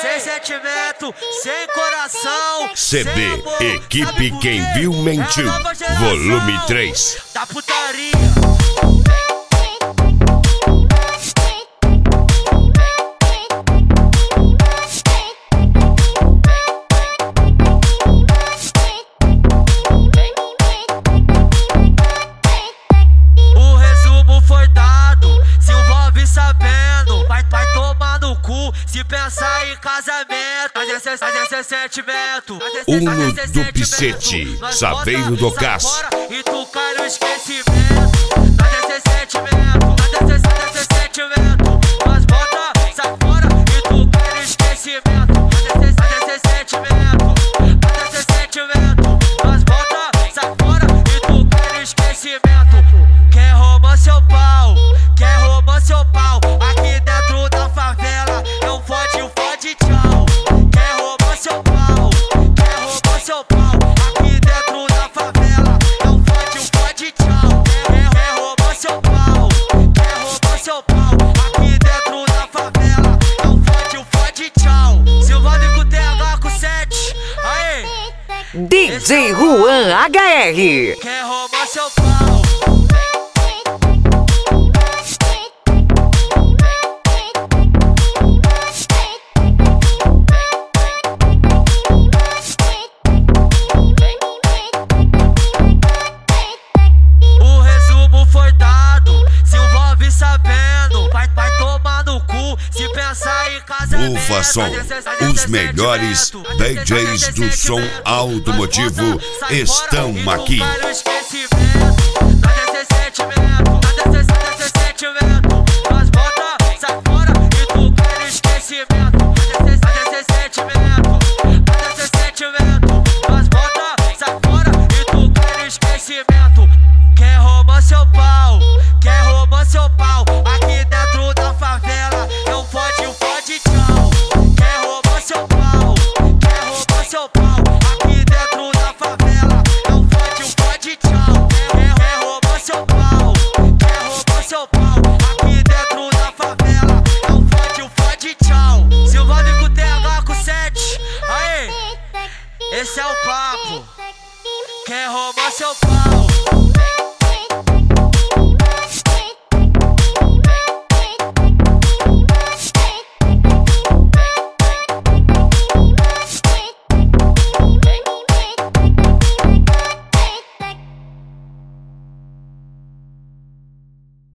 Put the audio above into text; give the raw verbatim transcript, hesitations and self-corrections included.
sem sentimento, sem coração. C D Equipe Quem Viu Mentiu, volume três. Da putaria. Se pensar em casamento, mas esse, mas esse é sentimento. Uno do Picete, Saveiro do Cás. E tu cai no esquecimento. Mas esse é sentimento, mas esse, mas esse é sentimento. Mas bota, sai fora e tu cai no esquecimento. Mas esse, mas esse é sentimento, mas esse é sentimento. Mas bota, sai fora e tu cai no esquecimento. Quer romance ou pau? Quer romance ou pau? Aqui dentro da favela não fode, o fode tchau. Quer romance ou pau? Quer romance ou pau? Aqui dentro da favela não fode, o fode tchau. Quer, quer romance ou pau? Quer romance ou pau? Aqui dentro da favela não fode, o fode tchau. Silvano com T H com sete, aê! D J Juan H R. Quer romance ou pau? Se pensar em casamento, Ufa Som, os melhores D Js do som automotivo estão aqui. Mas bota, sai fora e tu cai no esquecimento. Mas esse é sentimento, mas esse é sentimento. Mas bota, sai fora e tu cai no esquecimento. Quer romance ou pau? Quer romance ou pau? Aqui dentro da favela não fode, o fode tchau. Quer romance ou pau? Quer romance ou pau? Aqui dentro da favela não fode, o fode tchau. Quer, quer romance ou pau? Quer romance ou pau? Aqui dentro da favela não fode, o fode tchau. Silvano com T H com sete, aê! Esse é o papo. Quer romance ou pau?